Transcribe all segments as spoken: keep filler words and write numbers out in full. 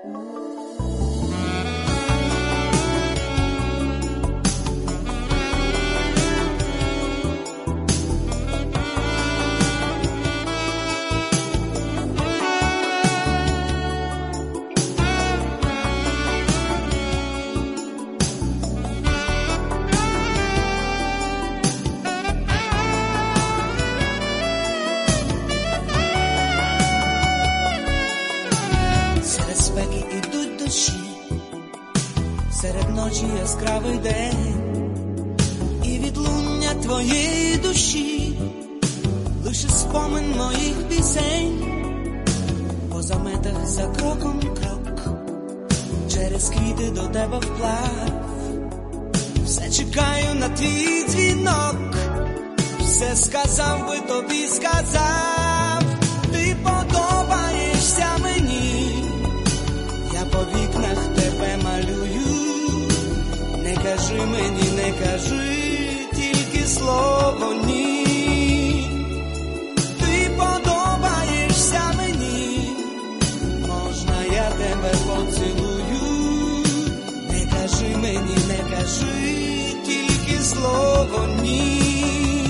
Серед ночі яскравий день і відлуння твоєї душі, лише спомин моїх пісень, по заметах за кроком крок, через квіти до тебе вплав. Все чекаю на твій дзвінок, все сказав би тобі, сказав. Ти подобаєшся мені, я по вікнах тебе малюю. Не кажи мені, не кажи, тільки слово ні. Ти подобаєшся мені, можна я тебе поцілую. Не кажи мені, не кажи, тільки слово ні.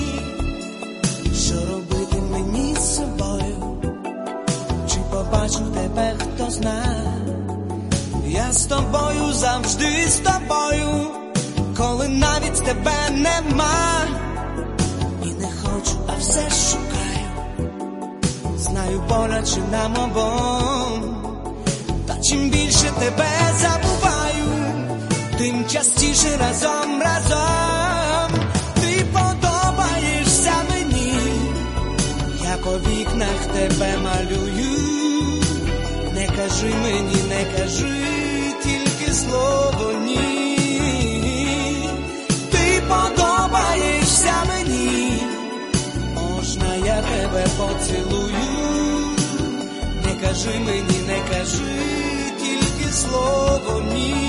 Що робити мені з собою? Чи побачу тебе, хто знає? Я з тобою, завжди з тобою, коли навіть тебе нема. І не хочу, а все шукаю, знаю, боляче нам обом. Та чим більше тебе забуваю, тим частіше разом, разом. Ти подобаєшся мені, я по вікнах тебе малюю. Не кажи мені, не кажи, тільки слово ні. Ти подобаєшся мені, можна я тебе поцілую. Не кажи мені, не кажи, тільки слово ні.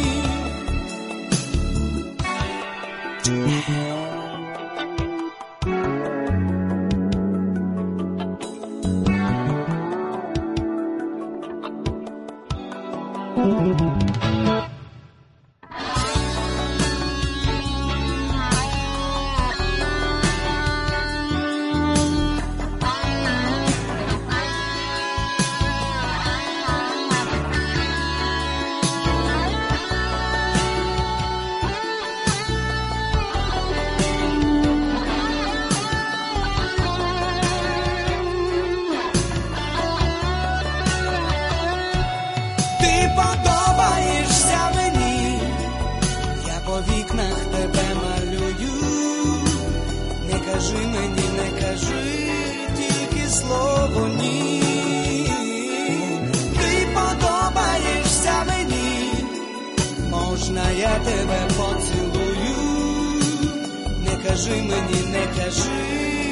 Я тебе поцілую, не кажи мені, не кажи,